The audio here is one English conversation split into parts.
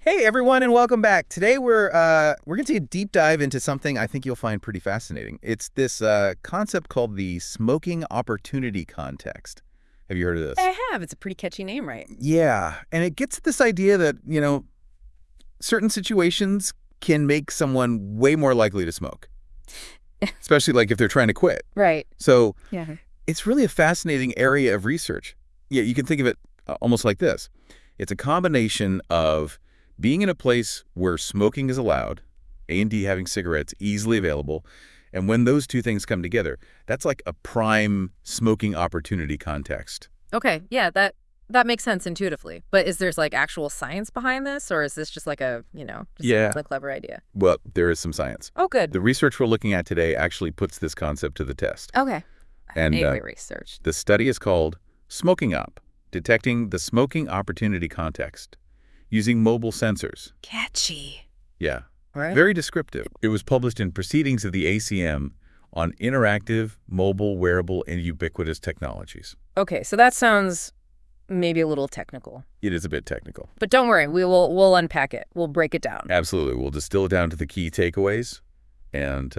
Hey everyone, and welcome back. Today we're going to take a deep dive into something I think you'll find pretty fascinating. It's this concept called the smoking opportunity context. Have you heard of this? I have. It's a pretty catchy name, right? Yeah, and it gets at this idea that, certain situations can make someone way more likely to smoke, especially like if they're trying to quit. Right. So Yeah. it's really a fascinating area of research. Yeah, you can think of it almost like this. It's a combination of being in a place where smoking is allowed, A&D having cigarettes easily available, and when those two things come together, that's like a prime smoking opportunity context. Okay. Yeah, that makes sense intuitively. But is there's like actual science behind this, or is this just like Yeah. a clever idea? Well, there is some science. Oh, good. The research we're looking at today actually puts this concept to the test. Okay. And Anyway, research. the study is called Smoking Op, Detecting the Smoking Opportunity Context, using mobile sensors. Catchy. Yeah. Right. Very descriptive. It was published in Proceedings of the ACM on interactive, mobile, wearable, and ubiquitous technologies. Okay, so that sounds maybe a little technical. It is a bit technical. But don't worry, we'll unpack it. We'll break it down. Absolutely. We'll distill it down to the key takeaways, and,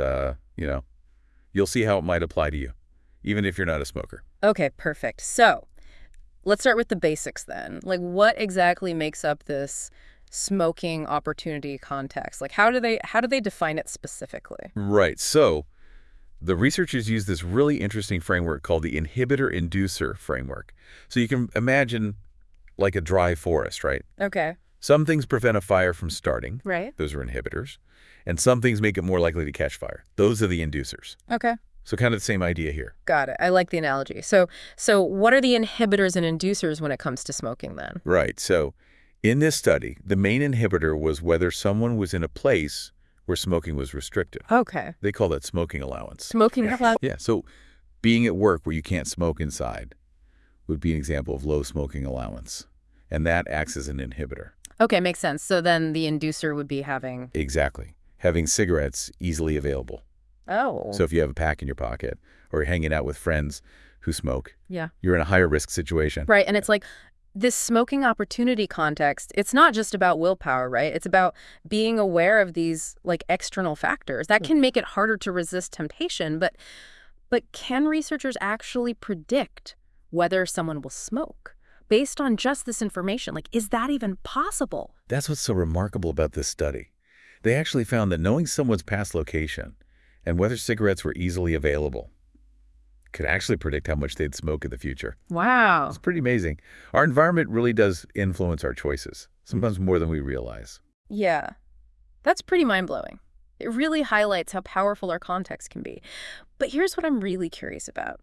you'll see how it might apply to you, even if you're not a smoker. Okay, perfect. So, let's start with the basics then. Like, what exactly makes up this smoking opportunity context? Like, how do they define it specifically? Right. So the researchers use this really interesting framework called the inhibitor-inducer framework. So you can imagine like a dry forest, right? Okay. Some things prevent a fire from starting. Right. Those are inhibitors. And some things make it more likely to catch fire. Those are the inducers. Okay. So kind of the same idea here. Got it. I like the analogy. So what are the inhibitors and inducers when it comes to smoking then? Right. So in this study, the main inhibitor was whether someone was in a place where smoking was restricted. Okay. They call that smoking allowance. Smoking allowance. Yeah. So being at work where you can't smoke inside would be an example of low smoking allowance. And that acts as an inhibitor. Okay, makes sense. So then the inducer would be having... Exactly. Having cigarettes easily available. Oh. So if you have a pack in your pocket or you're hanging out with friends who smoke, Yeah. you're in a higher risk situation. Right. And it's like this smoking opportunity context, it's not just about willpower, right? It's about being aware of these like external factors that can make it harder to resist temptation. But can researchers actually predict whether someone will smoke based on just this information? Like, is that even possible? That's what's so remarkable about this study. They actually found that knowing someone's past location and whether cigarettes were easily available could actually predict how much they'd smoke in the future. Wow. It's pretty amazing. Our environment really does influence our choices, sometimes more than we realize. Yeah. That's pretty mind-blowing. It really highlights how powerful our context can be. But here's what I'm really curious about.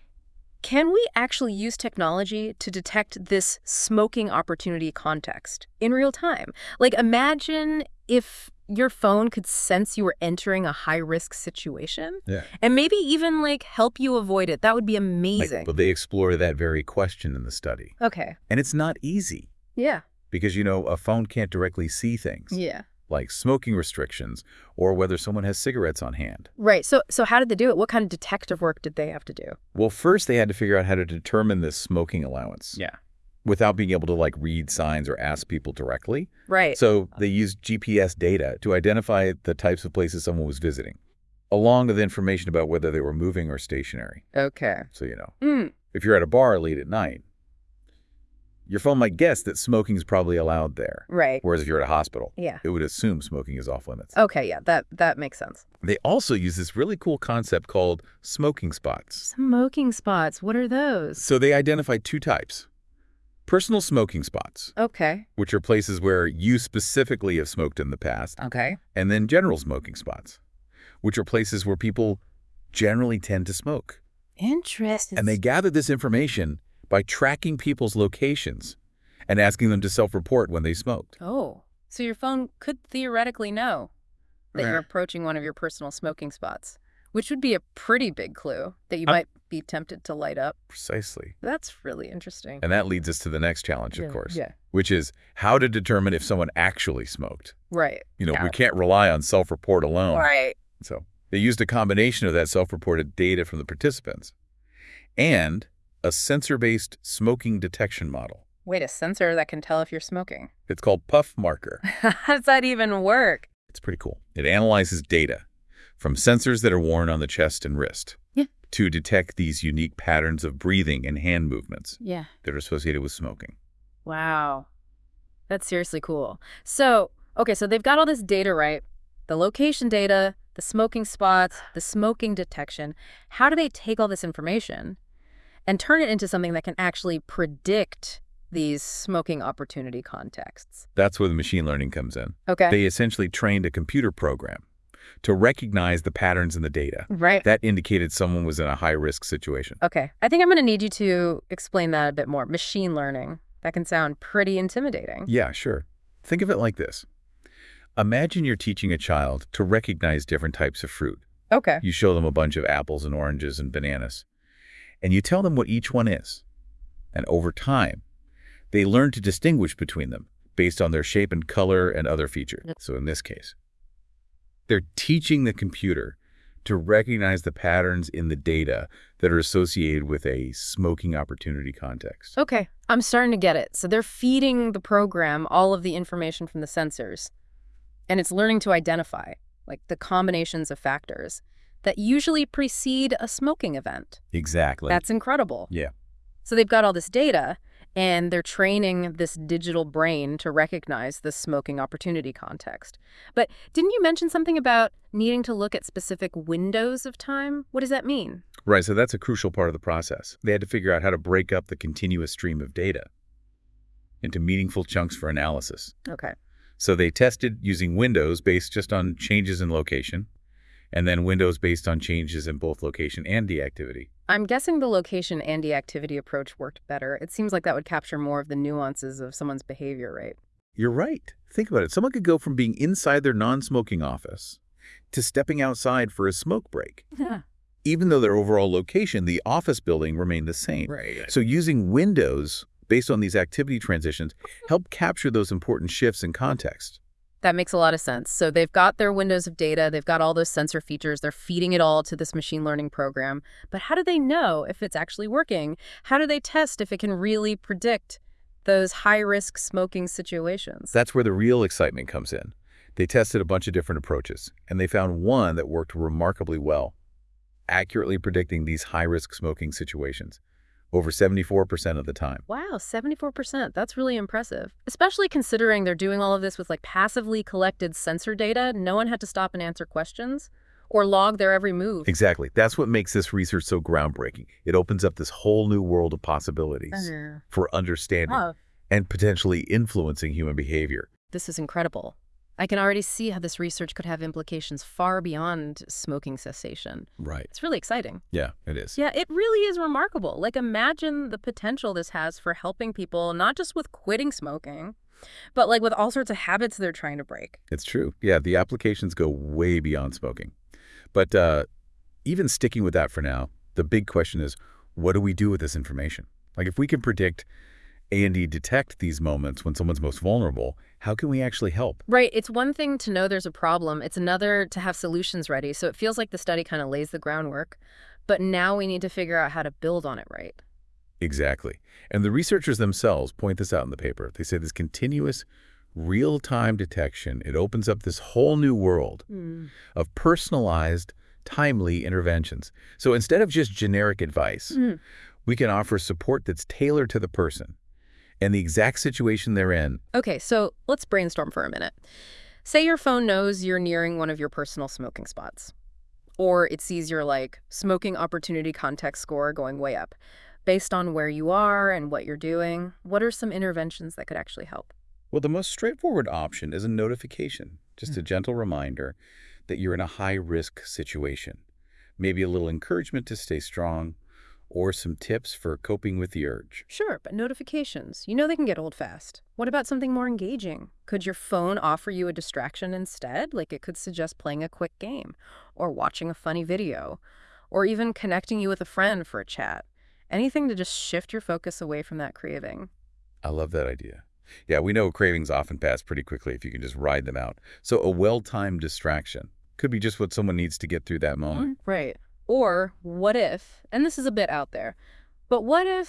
Can we actually use technology to detect this smoking opportunity context in real time? Like, imagine if your phone could sense you were entering a high-risk situation and maybe even, like, help you avoid it. That would be amazing. But they explore that very question in the study. Okay. And it's not easy Yeah. because, a phone can't directly see things Yeah. like smoking restrictions or whether someone has cigarettes on hand. Right. So how did they do it? What kind of detective work did they have to do? Well, first they had to figure out how to determine this smoking allowance. Yeah. Without being able to read signs or ask people directly. Right. So they used GPS data to identify the types of places someone was visiting, along with information about whether they were moving or stationary. Okay. So, if you're at a bar late at night, your phone might guess that smoking is probably allowed there. Right. Whereas if you're at a hospital, Yeah. it would assume smoking is off limits. Okay, yeah, that makes sense. They also use this really cool concept called smoking spots. Smoking spots, what are those? So they identify two types. Personal smoking spots, Okay. which are places where you specifically have smoked in the past, Okay. and then general smoking spots, which are places where people generally tend to smoke. Interesting. And they gather this information by tracking people's locations and asking them to self-report when they smoked. Oh, so your phone could theoretically know that Yeah. you're approaching one of your personal smoking spots, which would be a pretty big clue that you might be tempted to light up. Precisely. That's really interesting. And that leads us to the next challenge, of Yeah, course, yeah. which is how to determine if someone actually smoked. Right. We can't rely on self-report alone. Right. So they used a combination of that self-reported data from the participants and a sensor-based smoking detection model. Wait, a sensor that can tell if you're smoking. It's called Puff Marker. How does that even work? It's pretty cool. It analyzes data from sensors that are worn on the chest and wrist Yeah. to detect these unique patterns of breathing and hand movements Yeah. that are associated with smoking. Wow. That's seriously cool. So, okay, so they've got all this data, right? The location data, the smoking spots, the smoking detection. How do they take all this information and turn it into something that can actually predict these smoking opportunity contexts? That's where the machine learning comes in. Okay. They essentially trained a computer program to recognize the patterns in the data Right. that indicated someone was in a high-risk situation. Okay. I think I'm going to need you to explain that a bit more. Machine learning. That can sound pretty intimidating. Yeah, sure. Think of it like this. Imagine you're teaching a child to recognize different types of fruit. Okay. You show them a bunch of apples and oranges and bananas, and you tell them what each one is. And over time, they learn to distinguish between them based on their shape and color and other features. So in this case, they're teaching the computer to recognize the patterns in the data that are associated with a smoking opportunity context. Okay. I'm starting to get it. So they're feeding the program all of the information from the sensors, and it's learning to identify, like, the combinations of factors that usually precede a smoking event. Exactly. That's incredible. Yeah. So they've got all this data, and they're training this digital brain to recognize the smoking opportunity context. But didn't you mention something about needing to look at specific windows of time? What does that mean? Right, so that's a crucial part of the process. They had to figure out how to break up the continuous stream of data into meaningful chunks for analysis. Okay. So they tested using windows based just on changes in location, and then windows based on changes in both location and deactivity. I'm guessing the location and deactivity approach worked better. It seems like that would capture more of the nuances of someone's behavior, right? You're right. Think about it. Someone could go from being inside their non-smoking office to stepping outside for a smoke break. Yeah. Even though their overall location, the office building, remained the same. Right. So using windows based on these activity transitions help capture those important shifts in context. That makes a lot of sense. So they've got their windows of data, they've got all those sensor features, they're feeding it all to this machine learning program. But how do they know if it's actually working? How do they test if it can really predict those high-risk smoking situations? That's where the real excitement comes in. They tested a bunch of different approaches, and they found one that worked remarkably well, accurately predicting these high-risk smoking situations over 74% of the time. Wow, 74%. That's really impressive. Especially considering they're doing all of this with, like, passively collected sensor data. No one had to stop and answer questions or log their every move. Exactly. That's what makes this research so groundbreaking. It opens up this whole new world of possibilities for understanding Oh, and potentially influencing human behavior. this is incredible. I can already see how this research could have implications far beyond smoking cessation. Right. It's really exciting. Yeah, it is. Yeah, it really is remarkable. Like, imagine the potential this has for helping people, not just with quitting smoking, but, like, with all sorts of habits they're trying to break. It's true. Yeah, the applications go way beyond smoking. But even sticking with that for now, the big question is, what do we do with this information? Like, if we can predict and detect these moments when someone's most vulnerable, how can we actually help? Right. It's one thing to know there's a problem. It's another to have solutions ready. So it feels like the study kind of lays the groundwork. But now we need to figure out how to build on it right. Exactly. And the researchers themselves point this out in the paper. They say this continuous real-time detection, it opens up this whole new world of personalized, timely interventions. So instead of just generic advice, we can offer support that's tailored to the person and the exact situation they're in. Okay, so let's brainstorm for a minute. Say your phone knows you're nearing one of your personal smoking spots. Or it sees your, like, smoking opportunity context score going way up. Based on where you are and what you're doing, what are some interventions that could actually help? Well, the most straightforward option is a notification, just a gentle reminder that you're in a high-risk situation. Maybe a little encouragement to stay strong, or some tips for coping with the urge. Sure, but notifications, you know they can get old fast. What about something more engaging? Could your phone offer you a distraction instead? Like, it could suggest playing a quick game, or watching a funny video, or even connecting you with a friend for a chat. Anything to just shift your focus away from that craving. I love that idea. Yeah, we know cravings often pass pretty quickly if you can just ride them out. So a well-timed distraction could be just what someone needs to get through that moment. Right. Or what if, and this is a bit out there, but what if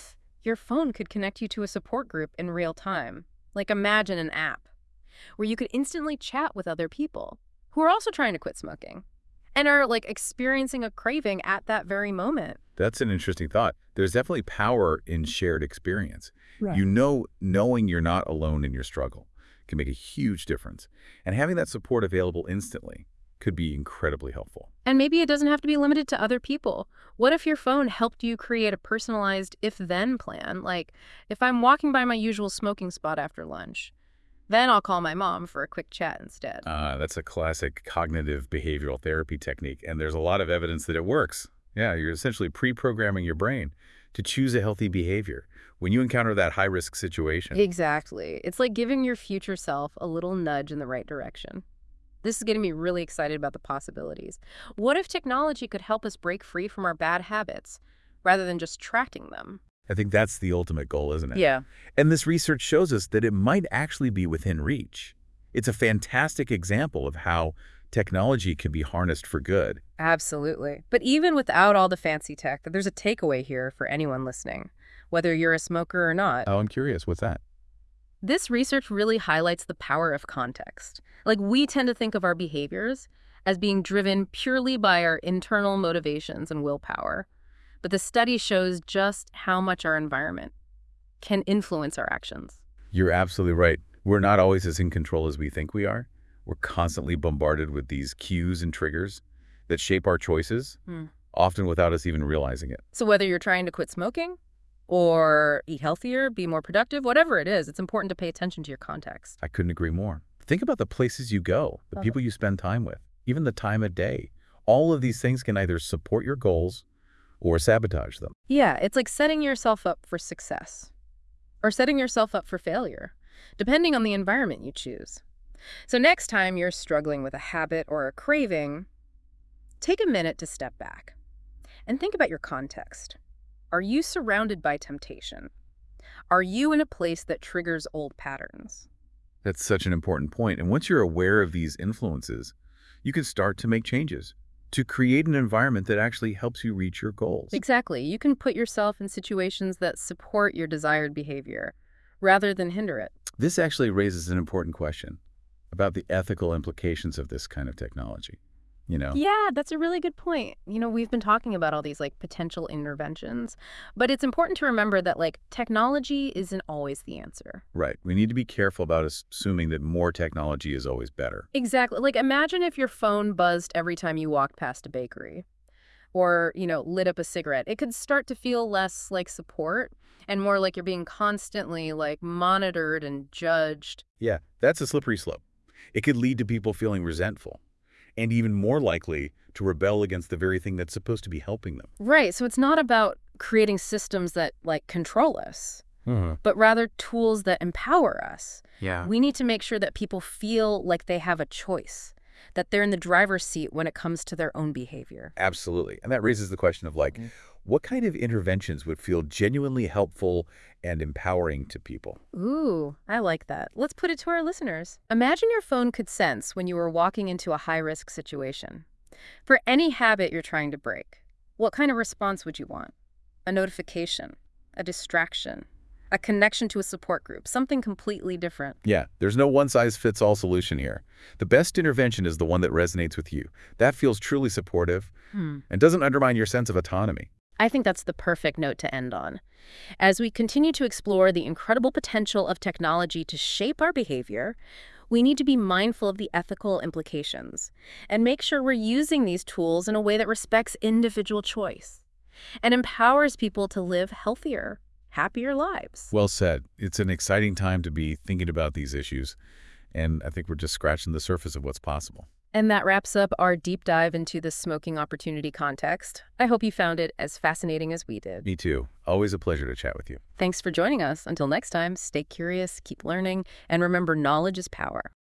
your phone could connect you to a support group in real time. Like imagine an app where you could instantly chat with other people who are also trying to quit smoking and are like experiencing a craving at that very moment. That's an interesting thought. There's definitely power in shared experience. Right. Knowing you're not alone in your struggle can make a huge difference. And having that support available instantly could be incredibly helpful. And maybe it doesn't have to be limited to other people. What if your phone helped you create a personalized if-then plan? Like, if I'm walking by my usual smoking spot after lunch, then I'll call my mom for a quick chat instead. That's a classic cognitive behavioral therapy technique, and there's a lot of evidence that it works. Yeah, you're essentially pre-programming your brain to choose a healthy behavior when you encounter that high-risk situation. Exactly. It's like giving your future self a little nudge in the right direction. This is getting me really excited about the possibilities. What if technology could help us break free from our bad habits rather than just tracking them? I think that's the ultimate goal, isn't it? Yeah. And this research shows us that it might actually be within reach. It's a fantastic example of how technology can be harnessed for good. Absolutely. But even without all the fancy tech, there's a takeaway here for anyone listening, whether you're a smoker or not. Oh, I'm curious. What's that? This research really highlights the power of context. Like, we tend to think of our behaviors as being driven purely by our internal motivations and willpower. But the study shows just how much our environment can influence our actions. You're absolutely right. We're not always as in control as we think we are. We're constantly bombarded with these cues and triggers that shape our choices, often without us even realizing it. So whether you're trying to quit smoking or eat healthier, be more productive, whatever it is, it's important to pay attention to your context. I couldn't agree more. Think about the places you go, the people you spend time with, even the time of day. All of these things can either support your goals or sabotage them. Yeah, it's like setting yourself up for success or setting yourself up for failure, depending on the environment you choose. So next time you're struggling with a habit or a craving, take a minute to step back and think about your context. Are you surrounded by temptation? Are you in a place that triggers old patterns? That's such an important point. And once you're aware of these influences, you can start to make changes to create an environment that actually helps you reach your goals. Exactly. You can put yourself in situations that support your desired behavior rather than hinder it. This actually raises an important question about the ethical implications of this kind of technology. Yeah, that's a really good point. We've been talking about all these potential interventions, but it's important to remember that technology isn't always the answer. Right. We need to be careful about assuming that more technology is always better. Exactly. Imagine if your phone buzzed every time you walked past a bakery or, lit up a cigarette. It could start to feel less like support and more like you're being constantly monitored and judged. Yeah, that's a slippery slope. It could lead to people feeling resentful and even more likely to rebel against the very thing that's supposed to be helping them. Right. So it's not about creating systems that control us, but rather tools that empower us. Yeah. We need to make sure that people feel like they have a choice, that they're in the driver's seat when it comes to their own behavior. Absolutely. And that raises the question of what kind of interventions would feel genuinely helpful and empowering to people? Ooh, I like that. Let's put it to our listeners. Imagine your phone could sense when you were walking into a high-risk situation. For any habit you're trying to break, what kind of response would you want? A notification, a distraction, a connection to a support group, something completely different. Yeah, there's no one-size-fits-all solution here. The best intervention is the one that resonates with you. That feels truly supportive and doesn't undermine your sense of autonomy. I think that's the perfect note to end on. As we continue to explore the incredible potential of technology to shape our behavior, we need to be mindful of the ethical implications and make sure we're using these tools in a way that respects individual choice and empowers people to live healthier, happier lives. Well said. It's an exciting time to be thinking about these issues, and I think we're just scratching the surface of what's possible. And that wraps up our deep dive into the smoking opportunity context. I hope you found it as fascinating as we did. Me too. Always a pleasure to chat with you. Thanks for joining us. Until next time, stay curious, keep learning, and remember, knowledge is power.